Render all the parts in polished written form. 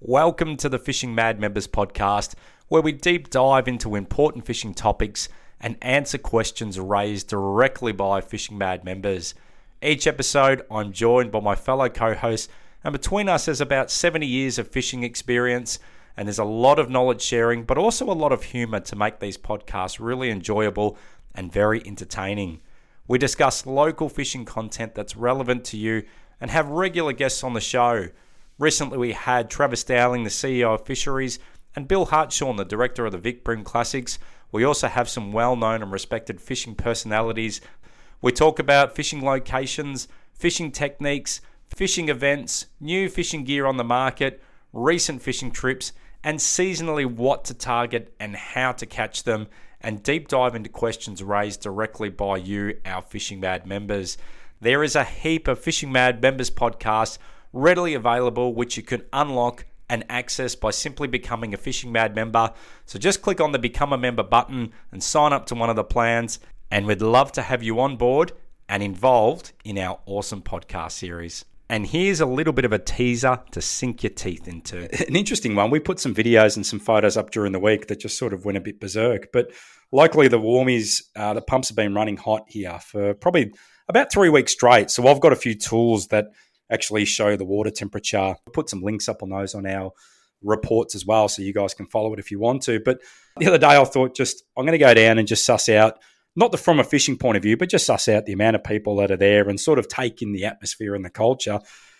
Welcome to the Fishing Mad Members podcast, where we deep dive into important fishing topics and answer questions raised directly by Fishing Mad members. Each episode, I'm joined by my fellow co-hosts, and between us there's about 70 years of fishing experience, and there's a lot of knowledge sharing, but also a lot of humour to make these podcasts really enjoyable and very entertaining. We discuss local fishing content that's relevant to you and have regular guests on the show. Recently, we had Travis Dowling, the CEO of Fisheries, and Bill Hartshorn, the director of the Vic Bream Classics. We also have some well-known and respected fishing personalities. We talk about fishing locations, fishing techniques, fishing events, new fishing gear on the market, recent fishing trips, and seasonally what to target and how to catch them, and deep dive into questions raised directly by you, our Fishing Mad members. There is a heap of Fishing Mad members podcasts readily available, which you can unlock and access by simply becoming a Fishing Mad member. So just click on the Become a Member button and sign up to one of the plans, and we'd love to have you on board and involved in our awesome podcast series. And here's a little bit of a teaser to sink your teeth into. An interesting one. We put some videos and some photos up during the week that just sort of went a bit berserk, but locally the warmies, the pumps have been running hot here for probably about 3 weeks straight. So I've got a few tools that actually show the water temperature. We'll put some links up on those on our reports as well, so you guys can follow it if you want to. But the other day I thought I'm going to go down and just suss out, not from a fishing point of view, but just suss out the amount of people that are there and sort of take in the atmosphere and the culture.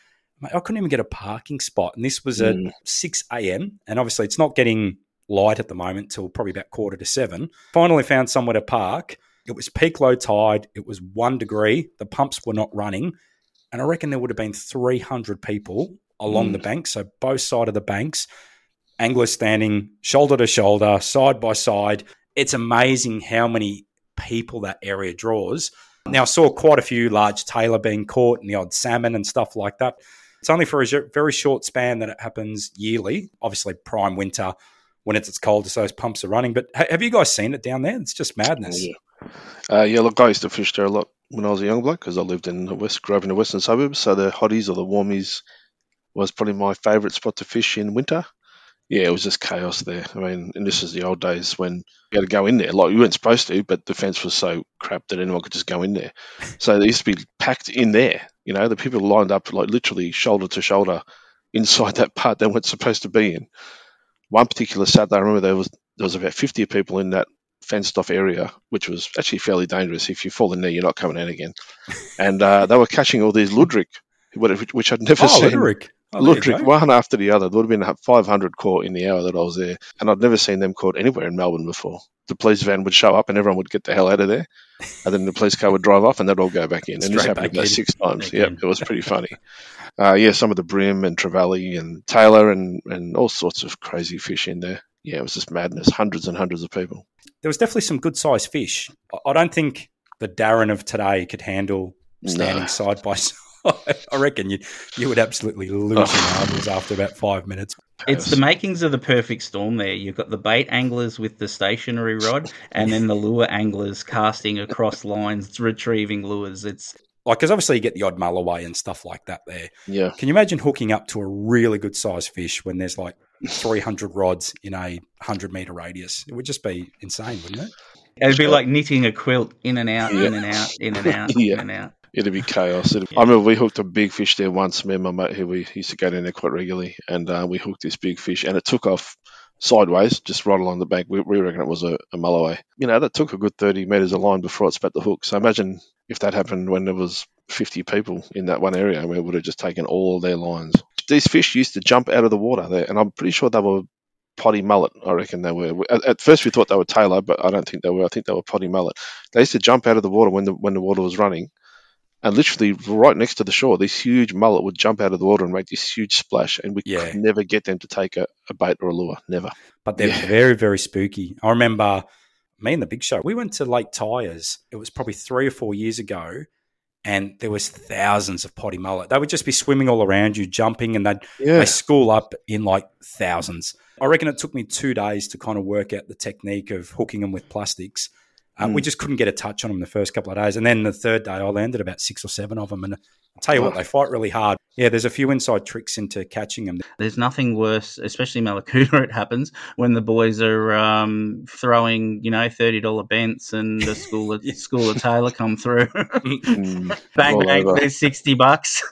I couldn't even get a parking spot. And this was at 6 a.m. And obviously it's not getting light at the moment till probably about 6:45. Finally found somewhere to park. It was peak low tide. It was 1 degree. The pumps were not running. And I reckon there would have been 300 people along the banks, so both sides of the banks, anglers standing shoulder to shoulder, side by side. It's amazing how many people that area draws. Now, I saw quite a few large tailor being caught and the odd salmon and stuff like that. It's only for a very short span that it happens yearly, obviously prime winter when it's its coldest, those pumps are running. But have you guys seen it down there? It's just madness. Yeah, look, I used to fish there a lot when I was a young bloke because I lived in the grew up in the western suburbs. So the hotties or the warmies was probably my favourite spot to fish in winter. Yeah, it was just chaos there. I mean, and this is the old days when you had to go in there. Like, you weren't supposed to, but the fence was so crap that anyone could just go in there. So they used to be packed in there. You know, the people lined up like literally shoulder to shoulder inside that part they weren't supposed to be in. One particular Saturday, I remember there was about 50 people in that fenced off area, which was actually fairly dangerous. If you fall in there, you're not coming out again. And they were catching all these ludwig, which I'd never seen. Ludwig, one after the other. There would have been 500 caught in the hour that I was there, and I'd never seen them caught anywhere in Melbourne before. The police van would show up and everyone would get the hell out of there, and then the police car would drive off and they'd all go back in. And this happened about 6 times. Yep, it was pretty funny. Some of the bream and trevally and tailor and all sorts of crazy fish in there. Yeah, it was just madness. Hundreds and hundreds of people. There was definitely some good-sized fish. I don't think the Darren of today could handle standing side by side. I reckon you would absolutely lose your marbles after about 5 minutes. It's the makings of the perfect storm there. You've got the bait anglers with the stationary rod and then the lure anglers casting across lines, retrieving lures. It's because obviously you get the odd mulloway and stuff like that there. Yeah. Can you imagine hooking up to a really good-sized fish when there's like 300 rods in a 100-metre radius? It would just be insane, wouldn't it? It'd be like knitting a quilt, in and out, in and out, in and out, in and out. It'd be chaos. I remember we hooked a big fish there once. Me and my mate, who we used to go down there quite regularly, and we hooked this big fish, and it took off sideways, just right along the bank. We reckon it was a mulloway. You know, that took a good 30 metres of line before it spat the hook. So imagine if that happened when there was 50 people in that one area, where it would have just taken all their lines. These fish used to jump out of the water there, and I'm pretty sure they were potty mullet. I reckon they were. At first we thought they were tailor, but I don't think they were. I think they were potty mullet. They used to jump out of the water when the water was running. And literally right next to the shore, this huge mullet would jump out of the water and make this huge splash, and we could never get them to take a bait or a lure, never. But they're very, very spooky. I remember me and the Big Show, we went to Lake Tyers. It was probably 3 or 4 years ago, and there was thousands of potty mullet. They would just be swimming all around you, jumping, and they school up in like thousands. I reckon it took me 2 days to kind of work out the technique of hooking them with plastics. We just couldn't get a touch on them the first couple of days. And then the third day, I landed about 6 or 7 of them. And I'll tell you what, they fight really hard. Yeah, there's a few inside tricks into catching them. There's nothing worse, especially Malakuta, it happens, when the boys are throwing, $30 bents and the school of Taylor come through. Bang, bang, there's $60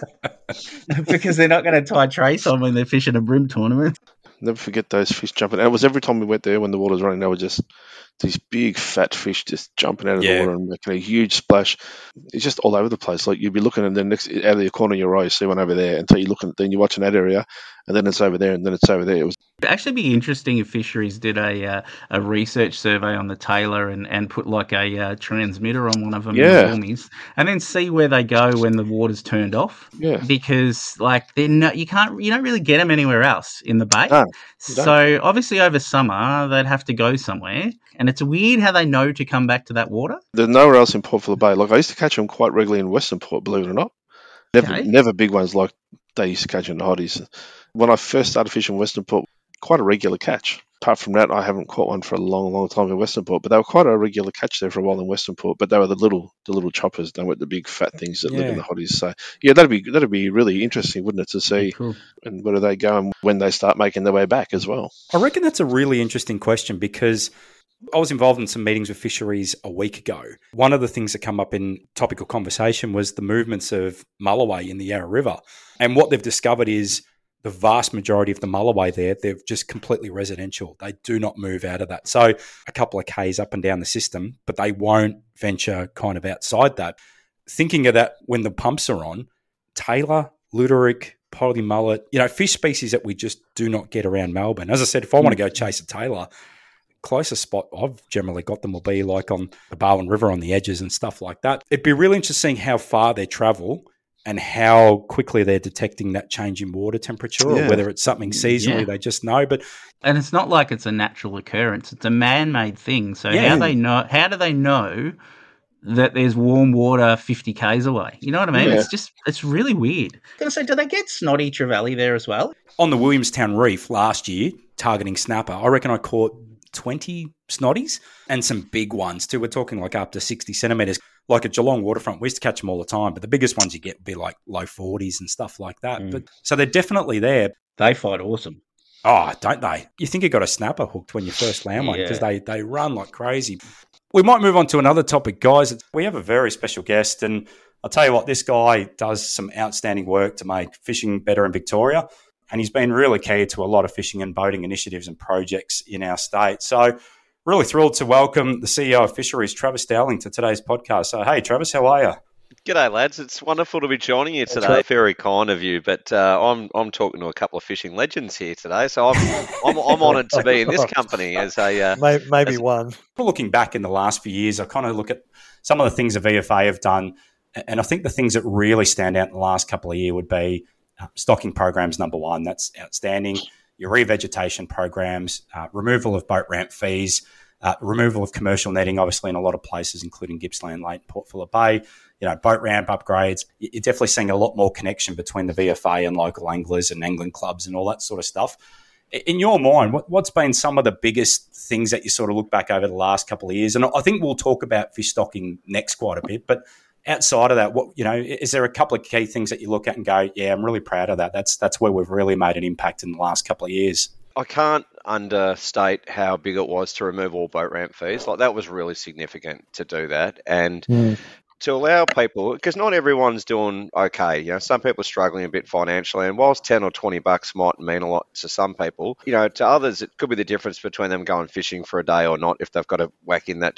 because they're not going to tie trace on when they're fishing a brim tournament. Never forget those fish jumping. It was every time we went there when the water was running, they were just these big fat fish just jumping out of the water and making a huge splash. It's just all over the place. Like you'd be looking and then next out of the corner of your eye, you see one over there until you look and then you're watching that area and then it's over there and then it's over there. It'd actually be interesting if fisheries did a research survey on the Taylor and put like a transmitter on one of them in the Warmies and then see where they go when the water's turned off. Yeah. Because like you don't really get them anywhere else in the bay. No, so obviously over summer they'd have to go somewhere. And it's weird how they know to come back to that water. There's nowhere else in Port Phillip Bay. Like I used to catch them quite regularly in Western Port, believe it or not. Never big ones like they used to catch in the Hotties. When I first started fishing Western Port, quite a regular catch. Apart from that, I haven't caught one for a long, long time in Western Port, but they were quite a regular catch there for a while in Western Port. But they were the little choppers. They weren't the big fat things that live in the Hotties. So yeah, that'd be really interesting, wouldn't it, to see and where do they go and when they start making their way back as well. I reckon that's a really interesting question because I was involved in some meetings with fisheries a week ago. One of the things that come up in topical conversation was the movements of mulloway in the Yarra River. And what they've discovered is the vast majority of the mulloway there, they're just completely residential. They do not move out of that. So a couple of Ks up and down the system, but they won't venture kind of outside that. Thinking of that when the pumps are on, Taylor, Luteric, Polly mullet, fish species that we just do not get around Melbourne. As I said, if I want to go chase a Taylor, closest spot I've generally got them will be like on the Barwon River on the edges and stuff like that. It'd be really interesting how far they travel and how quickly they're detecting that change in water temperature or whether it's something seasonally they just know. And it's not like it's a natural occurrence. It's a man-made thing. So how do they know that there's warm water 50 Ks away? You know what I mean? It's really weird. I was going to say, do they get snotty trevally there as well? On the Williamstown Reef last year, targeting snapper, I reckon I caught 20 snotties and some big ones too. We're talking like up to 60 centimetres. Like at Geelong waterfront, we used to catch them all the time, but the biggest ones you get would be like low 40s and stuff like that. But so they're definitely there. They fight awesome. Oh, don't they? You think you got a snapper hooked when you first land one because they run like crazy. We might move on to another topic, guys. We have a very special guest, and I'll tell you what, this guy does some outstanding work to make fishing better in Victoria. And he's been really key to a lot of fishing and boating initiatives and projects in our state. So really thrilled to welcome the CEO of Fisheries, Travis Dowling, to today's podcast. So, hey, Travis, how are you? G'day, lads. It's wonderful to be joining you today. Very kind of you, but I'm talking to a couple of fishing legends here today, so I'm honoured to be in this company as a maybe one. Looking back in the last few years, I kind of look at some of the things the VFA have done, and I think the things that really stand out in the last couple of years would be stocking programs, number one. That's outstanding. Your revegetation programs, removal of boat ramp fees, removal of commercial netting, obviously in a lot of places, including Gippsland Lake, Port Phillip Bay, boat ramp upgrades. You're definitely seeing a lot more connection between the VFA and local anglers and angling clubs and all that sort of stuff. In your mind, what's been some of the biggest things that you sort of look back over the last couple of years? And I think we'll talk about fish stocking next quite a bit, but outside of that, is there a couple of key things that you look at and go, yeah, I'm really proud of that. That's where we've really made an impact in the last couple of years. I can't understate how big it was to remove all boat ramp fees. Like that was really significant to do that. And to allow people, because not everyone's doing okay. Some people are struggling a bit financially, and whilst $10 or $20 might mean a lot to some people, to others it could be the difference between them going fishing for a day or not if they've got to whack in that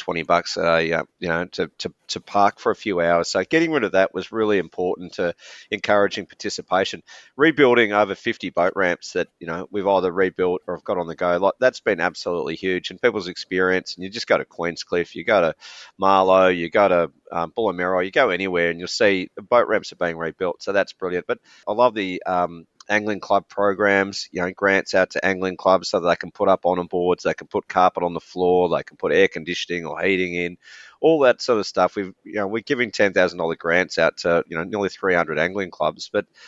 $20 to park for a few hours. So getting rid of that was really important to encouraging participation. Rebuilding over 50 boat ramps that we've either rebuilt or have got on the go, like that's been absolutely huge in people's experience. And you just go to Queenscliff, you go to Marlow, you go to Bullamero, you go anywhere and you'll see the boat ramps are being rebuilt. So that's brilliant. But I love the angling club programs, grants out to angling clubs so that they can put up on boards, they can put carpet on the floor, they can put air conditioning or heating in, all that sort of stuff. We're giving $10,000 grants out to, nearly 300 angling clubs. But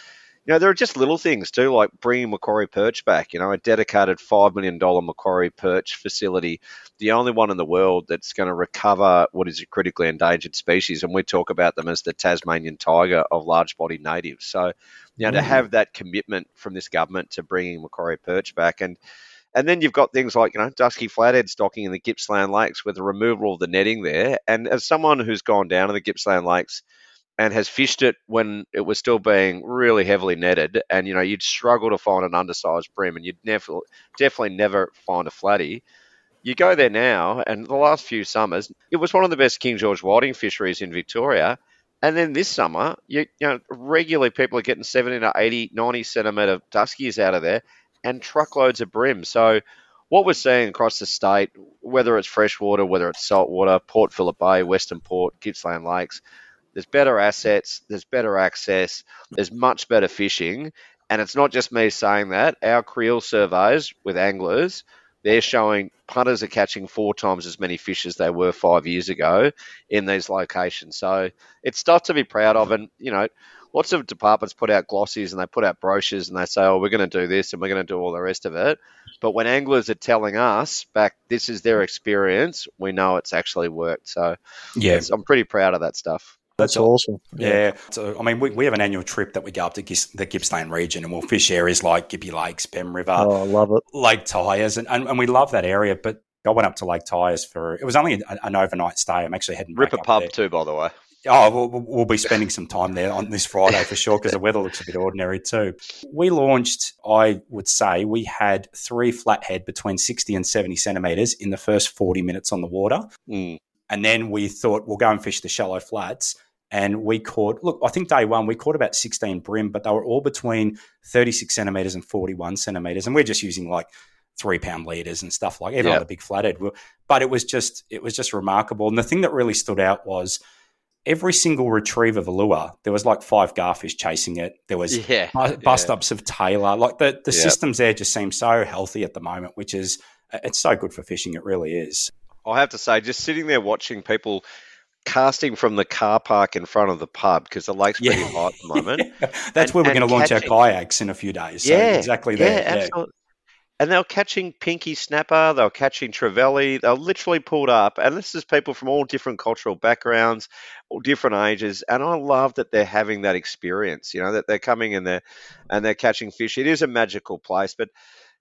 there are just little things too, like bringing Macquarie Perch back. A dedicated $5 million Macquarie Perch facility, the only one in the world that's going to recover what is a critically endangered species, and we talk about them as the Tasmanian tiger of large-bodied natives. So, to have that commitment from this government to bringing Macquarie Perch back, and then you've got things like, dusky flathead stocking in the Gippsland Lakes with the removal of the netting there. And as someone who's gone down to the Gippsland Lakes and has fished it when it was still being really heavily netted, and you'd struggle to find an undersized bream, and you'd definitely never find a flatty. You go there now, and the last few summers, it was one of the best King George whiting fisheries in Victoria. And then this summer, regularly people are getting 70 to 80, 90 centimetre duskies out of there, and truckloads of bream. So what we're seeing across the state, whether it's freshwater, whether it's saltwater, Port Phillip Bay, Western Port, Gippsland Lakes, there's better assets, there's better access, there's much better fishing. And it's not just me saying that. Our creel surveys with anglers, they're showing punters are catching 4 times as many fish as they were 5 years ago in these locations. So it's stuff to be proud of. And, lots of departments put out glossies and they put out brochures and they say, oh, we're going to do this and we're going to do all the rest of it. But when anglers are telling us back, this is their experience, we know it's actually worked. So I'm pretty proud of that stuff. That's awesome. Yeah. So, we have an annual trip that we go up to the Gippsland region, and we'll fish areas like Gippy Lakes, Bem River. Oh, I love it. Lake Tyers, and we love that area. But I went up to Lake Tyers it was only an overnight stay. I'm actually heading back Ripper up pub there. too, by the way. Oh, we'll be spending some time there on this Friday for sure, because the weather looks a bit ordinary too. We launched, I would say, we had 3 flathead between 60 and 70 centimetres in the first 40 minutes on the water. Mm. And then we thought, we'll go and fish the shallow flats. And we caught, I think day one, we caught about 16 bream, but they were all between 36 centimetres and 41 centimetres. And we're just using like 3-pound leaders and stuff like even on the big flathead. But it was just remarkable. And the thing that really stood out was every single retrieve of a lure, there was like 5 garfish chasing it. There was bust-ups of tailor. Like the systems there just seem so healthy at the moment, which is, it's so good for fishing. It really is. I have to say, just sitting there watching people casting from the car park in front of the pub, because the lake's pretty high at the moment. That's where we're going to launch our kayaks in a few days. So exactly there. Yeah, absolutely. And they were catching pinky snapper, they were catching trevally, they were literally pulled up. And this is people from all different cultural backgrounds, all different ages. And I love that they're having that experience, that they're coming in there and they're catching fish. It is a magical place. But,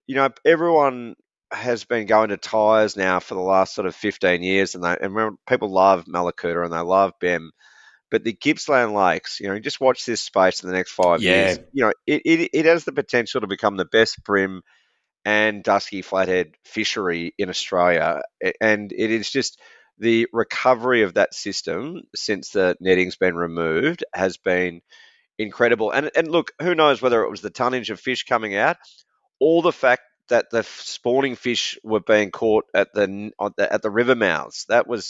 everyone has been going to Tyers now for the last sort of 15 years. And remember, people love Mallacoota and they love Bem. But the Gippsland Lakes, just watch this space in the next 5 years. It has the potential to become the best bream and dusky flathead fishery in Australia. And it is just the recovery of that system since the netting's been removed has been incredible. And look, who knows whether it was the tonnage of fish coming out or the fact that the spawning fish were being caught at the river mouths.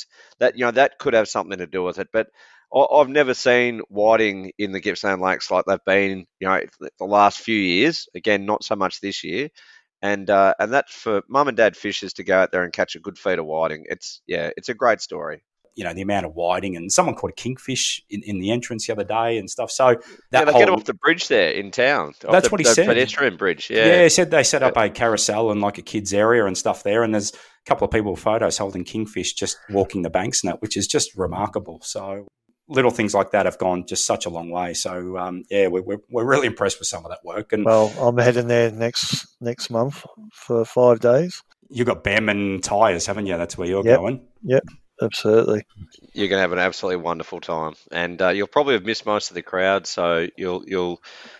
That could have something to do with it. But I've never seen whiting in the Gippsland Lakes like they've been, the last few years. Again, not so much this year. And that's for mum and dad fishers to go out there and catch a good feed of whiting. It's a great story. The amount of whiting, and someone caught a kingfish in the entrance the other day and stuff. So they get off the bridge there in town. That's what he said. Pedestrian bridge. Yeah, he said they set up a carousel and like a kids area and stuff there. And there's a couple of people with photos holding kingfish just walking the banks and that, which is just remarkable. So little things like that have gone just such a long way. So we're really impressed with some of that work. And well, I'm heading there next month for 5 days. You've got Bem and Tyers, haven't you? That's where you're going. Yep. Absolutely. You're going to have an absolutely wonderful time, and you'll probably have missed most of the crowd, so you'll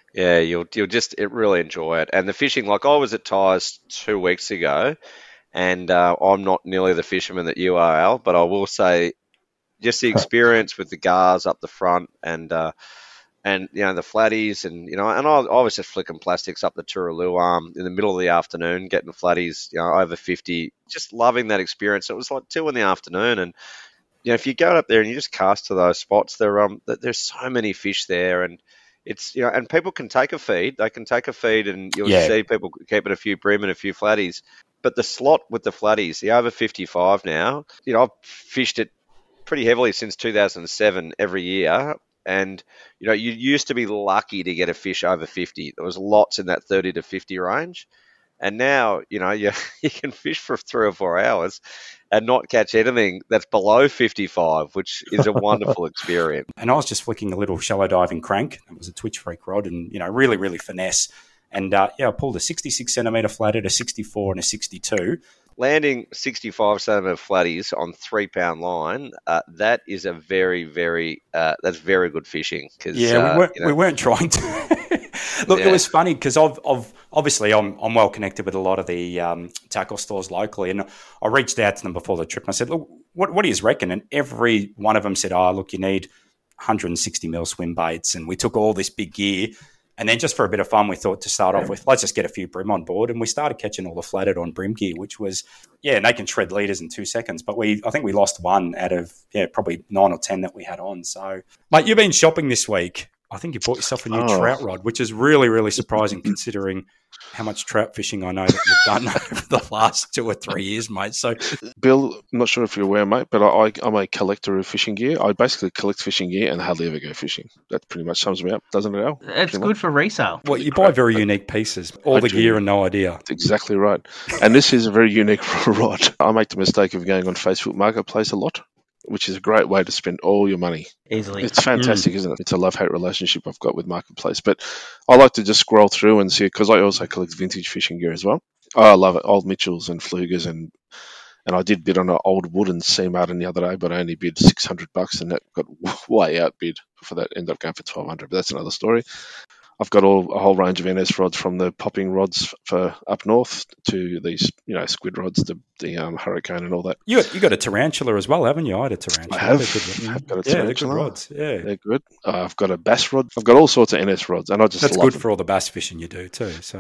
just really enjoy it. And the fishing, like I was at Tyers 2 weeks ago, and I'm not nearly the fisherman that you are, Al, but I will say just the experience with the gars up the front and the flatties and I was just flicking plastics up the Tooraloo arm in the middle of the afternoon, getting flatties over 50, just loving that experience. It was like 2 p.m, and if you go up there and you just cast to those spots, there's so many fish there, and it's and people can take a feed. They can take a feed, and you'll see people keeping a few bream and a few flatties. But the slot with the flatties, the over 55 now, I've fished it pretty heavily since 2007 every year. And, you used to be lucky to get a fish over 50. There was lots in that 30 to 50 range. And now, you can fish for 3 or 4 hours and not catch anything that's below 55, which is a wonderful experience. And I was just flicking a little shallow diving crank. It was a Twitch Freak rod and, really, really finesse. And, I pulled a 66 centimetre flathead, a 64 and a 62. Landing 65 centimetre flatties on 3 pound line, that is a very, very, that's very good fishing. Cause, we weren't trying to. Look, It was funny because obviously I'm well connected with a lot of the tackle stores locally, and I reached out to them before the trip and I said, look, what do you reckon? And every one of them said, look, you need 160 mil swim baits, and we took all this big gear. And then just for a bit of fun, we thought to start off with, let's just get a few brim on board. And we started catching all the flathead on brim gear, which was, and they can shred leaders in 2 seconds. But I think we lost one out of, probably 9 or 10 that we had on. So, mate, you've been shopping this week. I think you bought yourself a new trout rod, which is really, really surprising considering how much trout fishing I know that you've done over the last 2 or 3 years, mate. So, Bill, I'm not sure if you're aware, mate, but I'm a collector of fishing gear. I basically collect fishing gear and hardly ever go fishing. That pretty much sums me up, doesn't it, Al? It's good for resale. Well, you buy very unique pieces, all the gear and no idea. That's exactly right. And this is a very unique rod. I make the mistake of going on Facebook Marketplace a lot, which is a great way to spend all your money. Easily. It's fantastic, isn't it? It's a love-hate relationship I've got with Marketplace. But I like to just scroll through and see, because I also collect vintage fishing gear as well. I love it. Old Mitchells and Flugers, and I did bid on an old wooden Sea Martin the other day, but I only bid $600, and that got way outbid for that. Ended up going for $1,200, but that's another story. I've got a whole range of NS rods, from the popping rods for up north to these, squid rods, the Hurricane and all that. You got a tarantula as well, haven't you? I had a tarantula. I have got a tarantula. They're good rods. Yeah, they're good. I've got a bass rod. I've got all sorts of NS rods, and I just that's love good them. for all the bass fishing you do too. So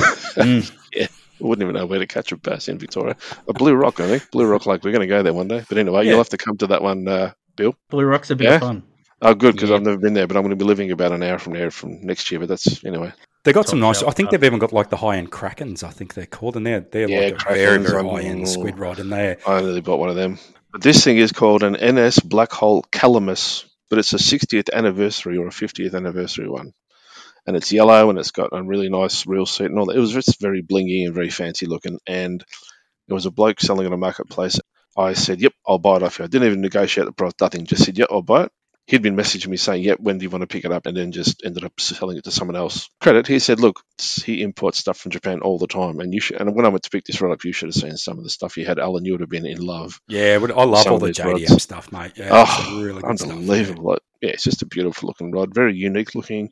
yeah. I wouldn't even know where to catch a bass in Victoria. A Blue Rock, I think. Blue Rock, we're going to go there one day. But anyway, you'll have to come to that one, Bill. Blue Rock's a bit of fun. Oh, good, because I've never been there, but I'm going to be living about an hour from there from next year. But that's, anyway. They got some nice. I think they've even got like the high-end Krakens, I think they're called, and they're like a very, very high-end squid rod. And I nearly bought one of them. But this thing is called an NS Black Hole Calamus, but it's a 60th anniversary or a 50th anniversary one. And it's yellow, and it's got a really nice reel set and all that. It was just very blingy and very fancy looking. And there was a bloke selling it on a marketplace. I said, yep, I'll buy it off you. I didn't even negotiate the price, nothing. Just said, yep, I'll buy it. He'd been messaging me saying, yep, when do you want to pick it up? And then just ended up selling it to someone else. Credit, he said, look, he imports stuff from Japan all the time. And when I went to pick this rod up, you should have seen some of the stuff he had. Alan, you would have been in love. Yeah, I love all the JDM stuff, mate. Yeah, really good unbelievable. Stuff, yeah, it's just a beautiful looking rod. Very unique looking,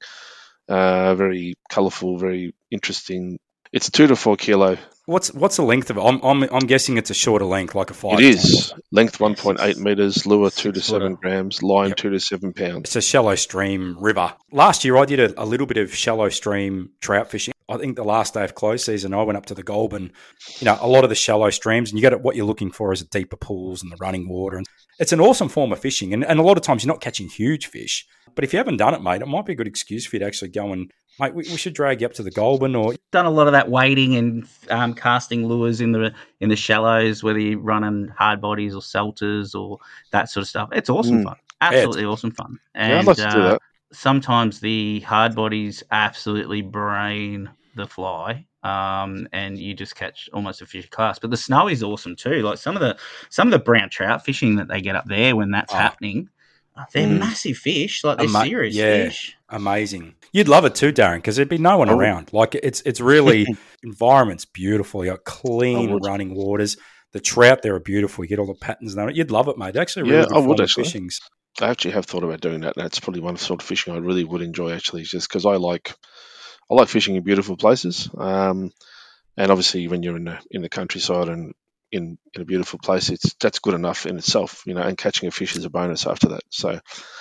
very colourful, very interesting. It's a 2 to 4 kilo. What's the length of it? I'm guessing it's a shorter length, like a 5. It is. Length 1.8 metres, lure 2 to 7 grams, line 2 to 7 pounds. It's a shallow stream river. Last year I did a little bit of shallow stream trout fishing. I think the last day of close season I went up to the Goulburn. A lot of the shallow streams, and you got what you're looking for is the deeper pools and the running water. And it's an awesome form of fishing, and a lot of times you're not catching huge fish. But if you haven't done it, mate, it might be a good excuse for you to actually go and, mate, we should drag you up to the Goulburn. Or done a lot of that wading and casting lures in the shallows, whether you're running hard bodies or salters or that sort of stuff. It's awesome fun, absolutely awesome fun. And I'd like to do that. Sometimes the hard bodies absolutely brain the fly, and you just catch almost a fish class. But the snow is awesome too. Like some of the brown trout fishing that they get up there when that's happening. They're massive fish, like they're serious fish. Amazing. You'd love it too, Darren, because there'd be no one around. Like it's really environment's beautiful. You got clean running waters. The trout there are beautiful. You get all the patterns on it. You'd love it, mate. Actually, really good I would actually. Fishings. I actually have thought about doing that. That's probably one sort of fishing I really would enjoy, actually, just because I like fishing in beautiful places. And obviously, when you're in the countryside and in a beautiful place, that's good enough in itself, and catching a fish is a bonus after that. So,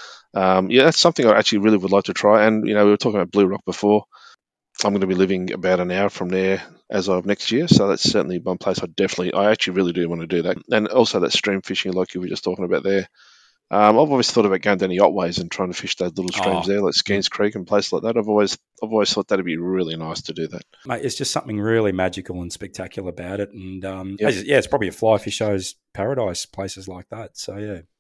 that's something I actually really would like to try. And, we were talking about Blue Rock before. I'm going to be living about an hour from there as of next year. So that's certainly one place I actually really do want to do that. And also that stream fishing like you were just talking about there. I've always thought about going down the Otways and trying to fish those little streams there, like Skeens Creek and places like that. I've always thought that'd be really nice to do that. Mate, it's just something really magical and spectacular about it. And it's probably a fly fisher's paradise, places like that. So, yeah.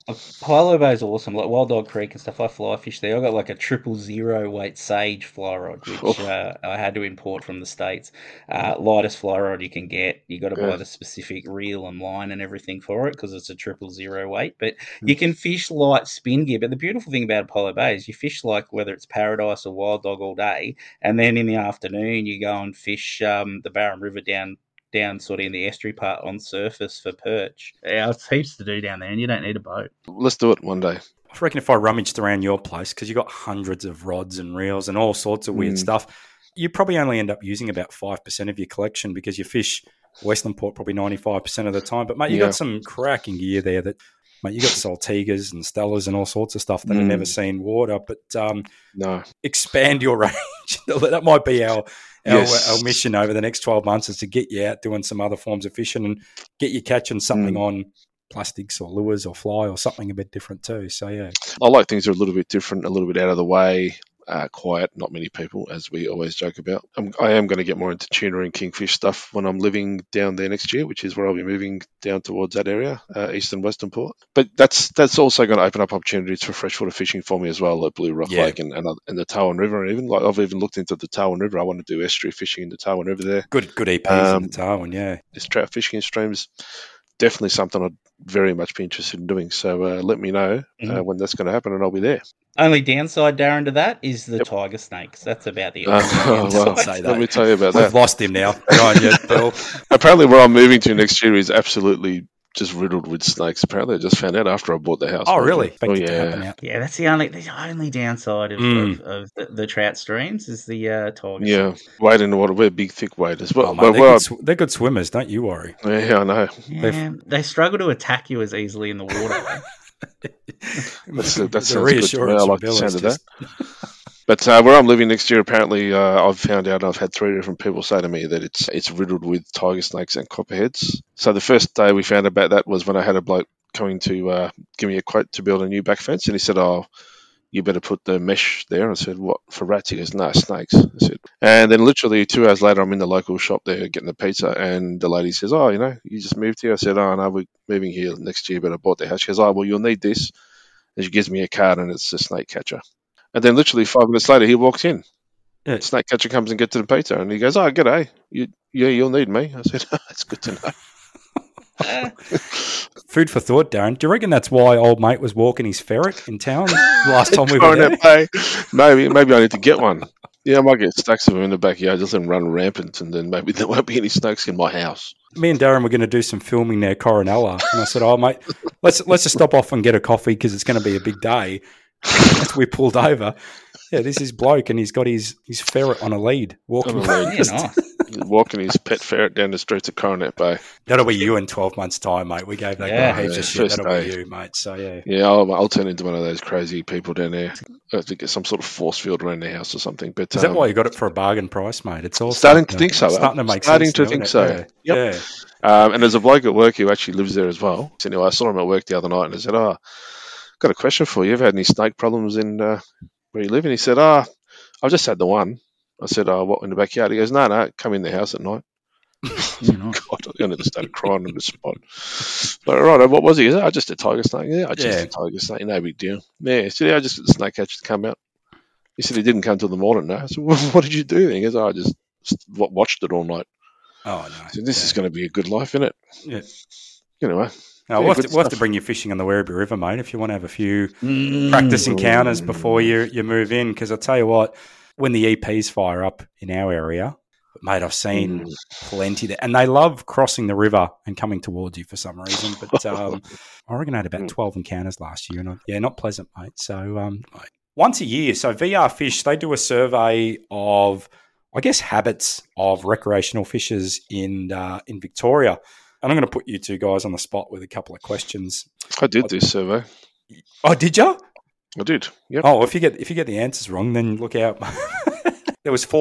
Hilo Bay is awesome. Like Wild Dog Creek and stuff, I fly fish there. I got like a 000 weight Sage fly rod, which I had to import from the States. Lightest fly rod you can get. You got to buy the specific reel and line and everything for it because it's a 000 weight. But you can fish light spin gear. But the beautiful thing about Apollo Bay is you fish like whether it's Paradise or Wild Dog all day, and then in the afternoon you go and fish the Barham River down sort of in the estuary part on surface for perch. Yeah, it's heaps to do down there, and you don't need a boat. Let's do it one day. I reckon if I rummaged around your place, because you've got hundreds of rods and reels and all sorts of weird stuff, you probably only end up using about 5% of your collection because you fish Western Port probably 95% of the time. But, mate, you got some cracking gear there that, mate, you got Saltigas and Stellas and all sorts of stuff that have never seen water. But expand your range. That might be our mission over the next 12 months is to get you out doing some other forms of fishing and get you catching something on plastics or lures or fly or something a bit different too. So, yeah. I like things that are a little bit different, a little bit out of the way, quiet, not many people, as we always joke about. I am going to get more into tuna and kingfish stuff when I'm living down there next year, which is where I'll be moving down towards that area, East and Western Port. But that's also going to open up opportunities for freshwater fishing for me as well, at Blue Rock Lake and the Tarwin River. And even like I've even looked into the Tarwin River. I want to do estuary fishing in the Tarwin River there. Good EPs in the Tarwin, yeah. This trout fishing in streams, definitely something I'd very much be interested in doing. So let me know when that's going to happen, and I'll be there. Only downside, Darren, to that is the tiger snakes. That's about the only downside. Let me tell you about that. We've lost him now. Go on, Bill. Apparently where I'm moving to next year is absolutely just riddled with snakes. Apparently I just found out after I bought the house. Oh, really? Yeah, that's the only downside of the trout streams is the tiger. Yeah, wade in the water. We're big, thick waders. Well, mate, they're good swimmers, don't you worry. Yeah, I know. Yeah, they struggle to attack you as easily in the water. That sounds good to me. I like the sound of that. But where I'm living next year, apparently I've found out, I've had 3 different people say to me that it's riddled with tiger snakes and copperheads. So the first day we found about that was when I had a bloke coming to give me a quote to build a new back fence, and he said, "Oh, you better put the mesh there." I said, "What, for rats?" He goes, "No, snakes." I said, and then literally 2 hours later, I'm in the local shop there getting a pizza, and the lady says, "Oh, you just moved here?" I said, "Oh, no, we're moving here next year, but I bought the house." She goes, "Oh, well, you'll need this." And she gives me a card, and it's a snake catcher. And then literally 5 minutes later, he walks in. Yeah. Snake catcher comes and gets to the pizza, and he goes, "Oh, g'day. You'll need me." I said, "That's good to know." Food for thought, Darren. Do you reckon that's why old mate was walking his ferret in town last time we were there? Maybe I need to get one. Yeah, I might get stacks of them in the backyard, just let them run rampant, and then maybe there won't be any snakes in my house. Me and Darren were going to do some filming there, Coronella, and I said, "Oh, mate, let's just stop off and get a coffee because it's going to be a big day." We pulled over. Yeah, this is bloke, and he's got his ferret on a lead, walking. Walking his pet ferret down the streets of Coronet Bay. That'll be you in 12 months' time, mate. We gave that guy heaps of shit. That'll be you, mate. So, yeah. Yeah, I'll turn into one of those crazy people down there. I have to get some sort of force field around their house or something. But is that why you got it for a bargain price, mate? It's all starting to think so. Starting to make sense. Starting to think so. Yeah. Yep. And there's a bloke at work who actually lives there as well. So anyway, I saw him at work the other night, and I said, "Oh, I've got a question for you. Have you had any snake problems in where you live?" And he said, "I've just had the one." I said, "Oh, what, in the backyard?" He goes, No, come in the house at night." God, I nearly started crying on the spot. But right, what was he? He said, just a tiger snake. Yeah, just a tiger snake, no big deal. Yeah, he said, I just got the snake catcher to come out. He said he didn't come till the morning. No, I said, well, what did you do then? He goes, I just watched it all night. Oh no! So this is going to be a good life, isn't it? Yeah. Anyway. No, we'll have to bring you fishing on the Werribee River, mate, if you want to have a few practice encounters before you move in. Because I'll tell you what, when the EPs fire up in our area, mate, I've seen plenty there. And they love crossing the river and coming towards you for some reason. But I reckon I had about 12 encounters last year. And not pleasant, mate. So once a year, so VR Fish, they do a survey of, I guess, habits of recreational fishers in Victoria. And I'm going to put you two guys on the spot with a couple of questions. I did this survey. Oh, did you? I did. Yep. Oh, if you get the answers wrong, then look out. There was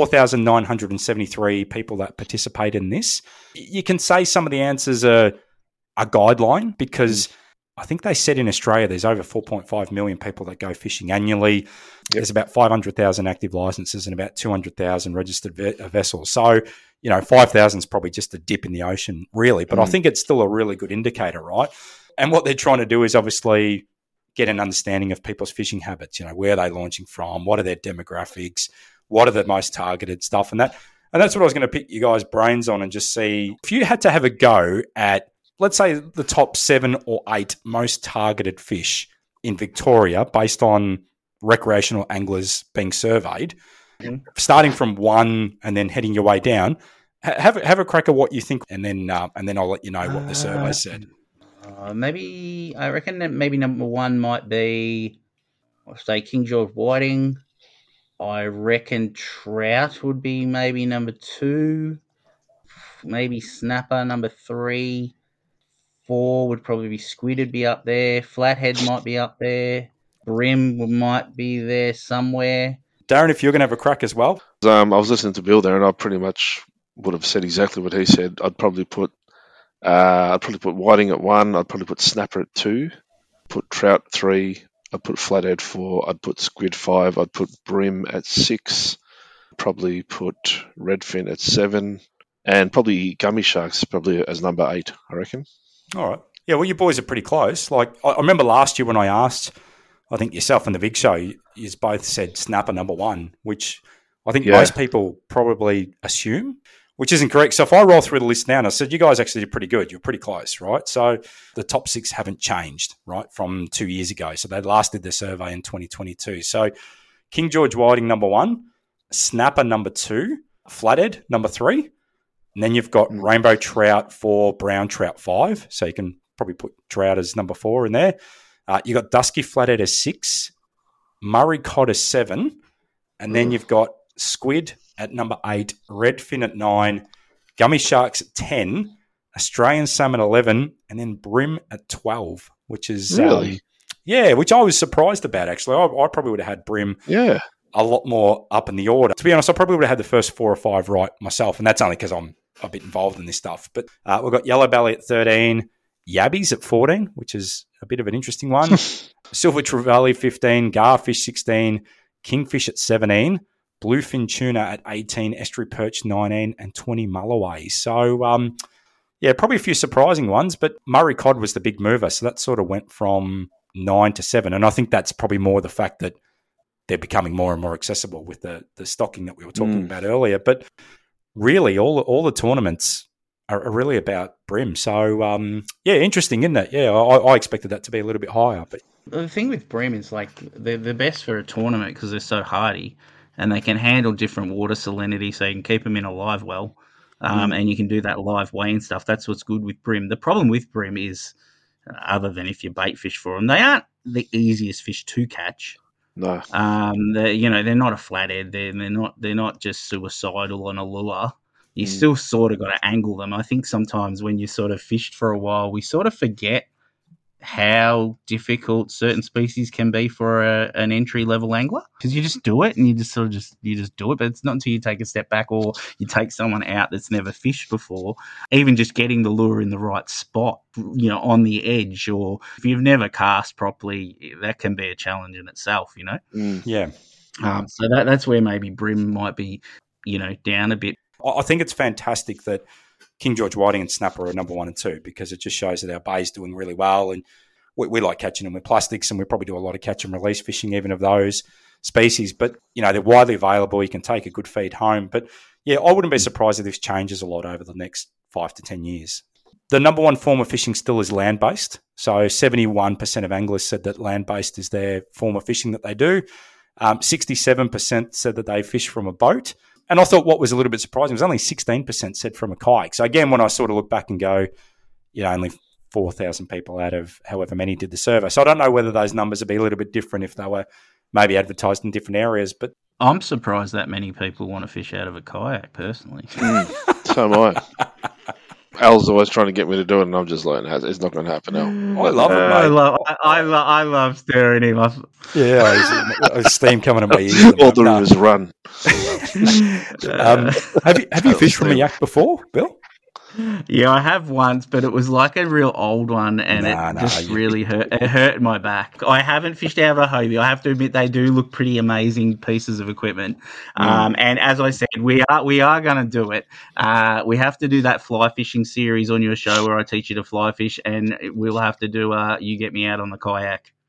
4,973 people that participated in this. You can say some of the answers are a guideline because I think they said in Australia there's over 4.5 million people that go fishing annually. Yep. There's about 500,000 active licenses and about 200,000 registered vessels. So, 5,000 is probably just a dip in the ocean, really. But I think it's still a really good indicator, right? And what they're trying to do is obviously get an understanding of people's fishing habits. Where are they launching from? What are their demographics? What are the most targeted stuff? And that's what I was going to pick you guys' brains on and just see if you had to have a go at, let's say, the top 7 or 8 most targeted fish in Victoria based on recreational anglers being surveyed, starting from 1 and then heading your way down. Have a crack at what you think, and then I'll let you know what the survey said. Maybe I reckon that maybe number 1 might be, I'll say, King George Whiting. I reckon trout would be maybe number 2. Maybe snapper number 3. 4 would probably be squid. Would be up there. Flathead might be up there. Brim might be there somewhere. Darren, if you're going to have a crack as well. I was listening to Bill there, and I pretty much would have said exactly what he said. I'd probably put whiting at 1. I'd probably put snapper at 2. Put trout 3. I'd put flathead 4. I'd put squid 5. I'd put brim at 6. Probably put redfin at 7, and probably gummy sharks probably as number 8. I reckon. All right. Yeah. Well, you boys are pretty close. Like I remember last year when I asked, I think yourself and the Big Show, you both said snapper number 1, which I think most people probably assume, which isn't correct. So if I roll through the list now, and I said, you guys actually did pretty good. You're pretty close, right? So the top 6 haven't changed, right, from 2 years ago. So they last did their survey in 2022. So King George Whiting number 1, snapper number 2, flathead number 3. And then you've got rainbow trout 4, brown trout 5. So you can probably put trout as number 4 in there. You got dusky flathead as 6, Murray cod as 7, and then you've got squid at number 8, redfin at 9, gummy sharks at 10, Australian salmon 11, and then brim at 12, which is really, which I was surprised about actually. I probably would have had brim a lot more up in the order. To be honest, I probably would have had the first 4 or 5 right myself, and that's only because I'm a bit involved in this stuff. But we've got yellow belly at 13, yabbies at 14, which is a bit of an interesting one. Silver trevally 15, garfish 16, kingfish at 17, bluefin tuna at 18, estuary perch 19, and 20 mulloway. So, probably a few surprising ones, but Murray cod was the big mover. So that sort of went from 9 to 7. And I think that's probably more the fact that they're becoming more and more accessible with the stocking that we were talking about earlier. But really, all the tournaments are really about brim. So, interesting, isn't it? Yeah, I expected that to be a little bit higher. But the thing with brim is like they're best for a tournament because they're so hardy and they can handle different water salinity, so you can keep them in a live well, and you can do that live weighing stuff. That's what's good with brim. The problem with brim is, other than if you bait fish for them, they aren't the easiest fish to catch. No. They're not a flathead. They're not just suicidal on a lure. You still sort of got to angle them. I think sometimes when you sort of fished for a while, we sort of forget how difficult certain species can be for an entry level angler, because you just do it and you just do it. But it's not until you take a step back or you take someone out that's never fished before, even just getting the lure in the right spot, on the edge, or if you've never cast properly, that can be a challenge in itself, Yeah. So that's where maybe brim might be, down a bit. I think it's fantastic that King George Whiting and snapper are number 1 and 2, because it just shows that our bay's doing really well, and we like catching them with plastics, and we probably do a lot of catch and release fishing even of those species. But, they're widely available. You can take a good feed home. But, I wouldn't be surprised if this changes a lot over the next 5 to 10 years. The number 1 form of fishing still is land-based. So 71% of anglers said that land-based is their form of fishing that they do. 67% said that they fish from a boat. And I thought what was a little bit surprising was only 16% said from a kayak. So again, when I sort of look back and go, only 4,000 people out of however many did the survey. So I don't know whether those numbers would be a little bit different if they were maybe advertised in different areas. But I'm surprised that many people want to fish out of a kayak, personally. So am I. Al's always trying to get me to do it, and I'm just like, it's not going to happen, Al. I love it, mate. I love stirring him up. Yeah, there's steam coming in my ears. All the rivers run. Have you fished from a yak before, Bill? Yeah, I have once, but it was like a real old one, and it really hurt. It hurt my back. I haven't fished out of a Hobie. I have to admit, they do look pretty amazing pieces of equipment. And as I said, we are going to do it. We have to do that fly fishing series on your show where I teach you to fly fish, and we'll have to do You Get Me Out on the Kayak.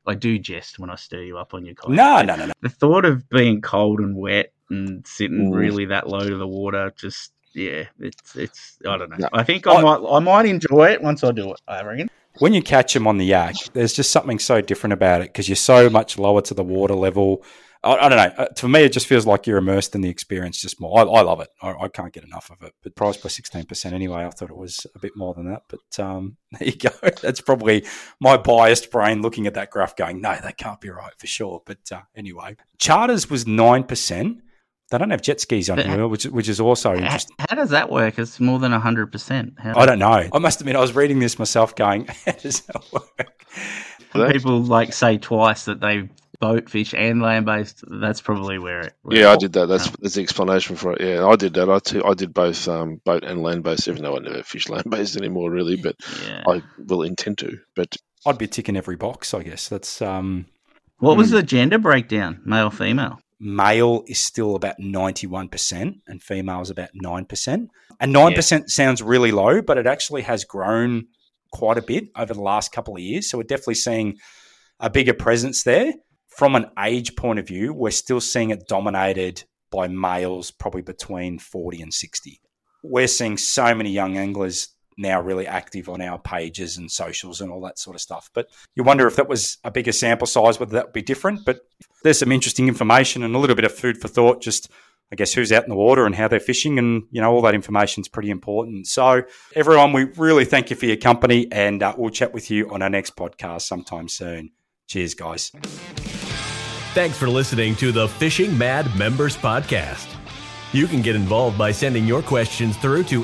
I do jest when I stir you up on your kayak. No. The thought of being cold and wet and sitting really that low to the water, just it's I don't know. No. I think I might enjoy it once I do it, I reckon. When you catch them on the yak, there's just something so different about it because you're so much lower to the water level. I don't know. For me, it just feels like you're immersed in the experience just more. I love it. I can't get enough of it. But priced by 16% anyway. I thought it was a bit more than that. But there you go. That's probably my biased brain looking at that graph going, no, that can't be right for sure. But anyway, charters was 9%. They don't have jet skis on here, which is also interesting. How does that work? It's more than 100%. I don't know. I must admit, I was reading this myself going, how does that work? When people say twice that they boat fish and land-based, that's probably where it... I did that. That's the explanation for it. Yeah, I did that. I did both boat and land-based, even though I never fish land-based anymore, really, but I will intend to. But I'd be ticking every box, I guess. That's What was the gender breakdown, male-female? Male is still about 91% and female is about 9%. And 9% sounds really low, but it actually has grown quite a bit over the last couple of years. So we're definitely seeing a bigger presence there. From an age point of view, we're still seeing it dominated by males probably between 40 and 60. We're seeing so many young anglers now really active on our pages and socials and all that sort of stuff. But you wonder if that was a bigger sample size, whether that would be different. But there's some interesting information and a little bit of food for thought, just I guess who's out in the water and how they're fishing, and all that information is pretty important. So everyone, we really thank you for your company, and we'll chat with you on our next podcast sometime soon. Cheers, guys. Thanks for listening to the Fishing Mad Members Podcast. You can get involved by sending your questions through to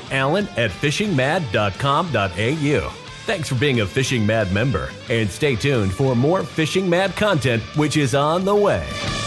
alan@fishingmad.com.au. Thanks for being a Fishing Mad member, and stay tuned for more Fishing Mad content, which is on the way.